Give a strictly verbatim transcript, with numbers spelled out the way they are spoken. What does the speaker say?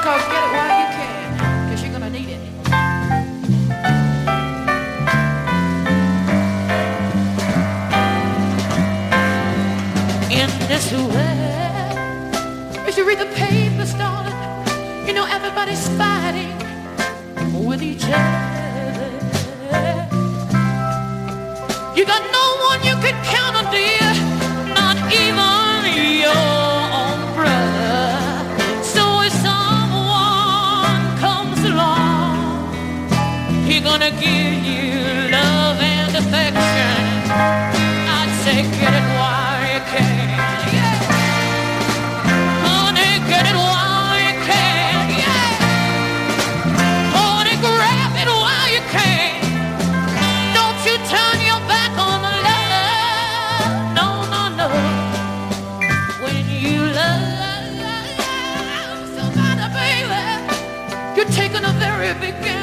Cause get it while you can, cause you're gonna need it. In this world, as you read the papers, darling, you know everybody's fighting with each other. You got no one you can count on, dear, not even your own brother. So if someone comes along, he's gonna give you love and affection. I'd say get it while you can. Yeah. Honey, get it while you can. Yeah. Honey, grab it while you can. Don't you turn your back on the love. No, no, no. When you love somebody, baby, you're taking a very big gamble.